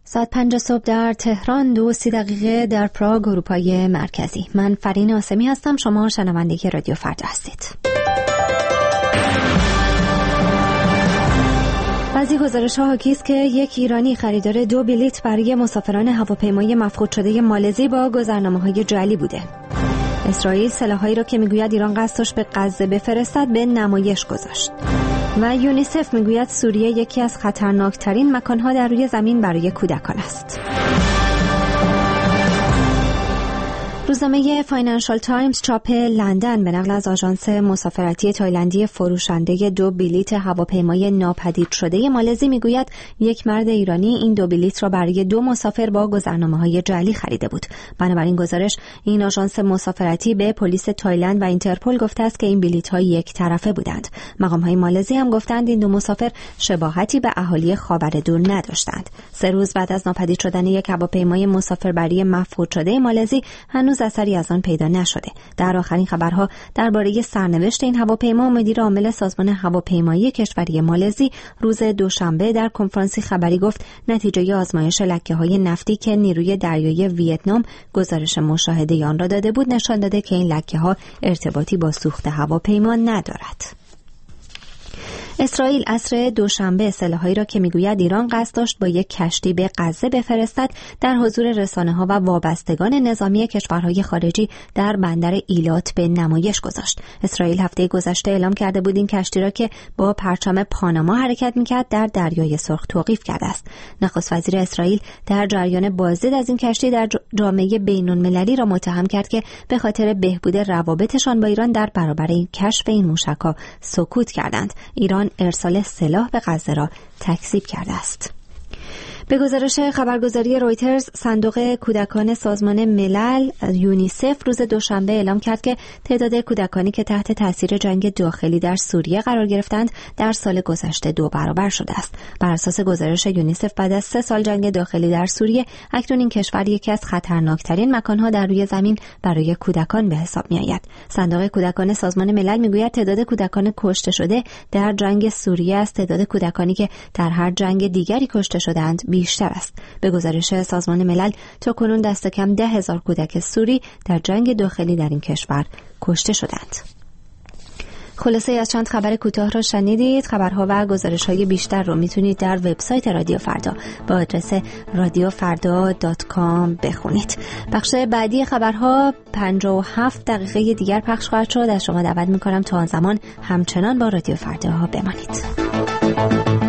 ساعت 5 صبح در تهران، 2:30 در پراگ اروپای مرکزی. من فرین آسمی هستم. شما شنونده رادیو فردا هستید. بعضی گزارش‌ها حاکی است که یک ایرانی خریدار 2 بلیت برای مسافران هواپیمای مفقود شده مالزی با گذرنامه‌های جعلی بوده. اسرائیل سلاح‌هایی را که میگوید ایران قصد داشت به غزه بفرستد به نمایش گذاشت. و یونیسف میگوید سوریه یکی از خطرناکترین مکانها در روی زمین برای کودکان است. روزنامه فاینانشال تایمز چاپ لندن به نقل از آژانس مسافرتی تایلندی فروشنده 2 بلیت هواپیمای ناپدید شده مالزی میگوید یک مرد ایرانی این 2 بلیت را برای 2 مسافر با گذرنامه‌های جعلی خریده بود. بنابراین گزارش این آژانس مسافرتی به پلیس تایلند و اینترپل گفته است که این بلیت‌ها یک طرفه بودند. مقام‌های مالزی هم گفتند این 2 مسافر شباهتی به اهالی خاورمیانه نداشتند. 3 روز بعد از ناپدید شدن یک هواپیمای مسافربری مفقود شده مالزی هنوز اثری از آن پیدا نشده. در آخرین خبرها درباره سرنوشت این هواپیما، مدیر عامل سازمان هواپیمایی کشوری مالزی روز دوشنبه در کنفرانسی خبری گفت نتیجه آزمایش لکه‌های نفتی که نیروی دریایی ویتنام گزارش مشاهده آن را داده بود نشان داده که این لکه‌ها ارتباطی با سوخت هواپیما ندارد. اسرائیل عصر دوشنبه سلاح‌هایی را که میگوید ایران قصد داشت با یک کشتی به غزه بفرستد در حضور رسانه‌ها و وابستگان نظامی کشورهای خارجی در بندر ایلات به نمایش گذاشت. اسرائیل هفته گذشته اعلام کرده بود این کشتی را که با پرچم پاناما حرکت می‌کرد در دریای سرخ توقیف کرده است. نخست وزیر اسرائیل در جریان بازدید از این کشتی در جامعه بین‌المللی را متهم کرد که به خاطر بهبود روابطشان با ایران در برابر این کشف این موشک‌ها سکوت کردند. ایران ارسال سلاح به غزه را تکذیب کرده است. به گزارش خبرگزاری رویترز، صندوق کودکان سازمان ملل یونیسف روز دوشنبه اعلام کرد که تعداد کودکانی که تحت تاثیر جنگ داخلی در سوریه قرار گرفتند در سال گذشته 2 برابر شده است. بر اساس گزارش یونیسف بعد از 3 سال جنگ داخلی در سوریه اکنون این کشور یکی از خطرناکترین مکانها در روی زمین برای کودکان به حساب می‌آید. صندوق کودکان سازمان ملل میگوید تعداد کودکان کشته شده در جنگ سوریه از تعداد کودکانی که در هر جنگ دیگری کشته شدند بیشتر است. به گزارش سازمان ملل تاکنون دست کم 10,000 کودک سوری در جنگ داخلی در این کشور کشته شدند. خلاصه از چند خبر کوتاه را شنیدید. خبرها و گزارش‌های بیشتر رو میتونید در وبسایت رادیو فردا با آدرس radiofarda.com بخونید. بخش بعدی خبرها 57 دقیقه دیگر پخش خواهد شد. از شما دعوت میکنم تا آن زمان همچنان با رادیو فردا بمانید.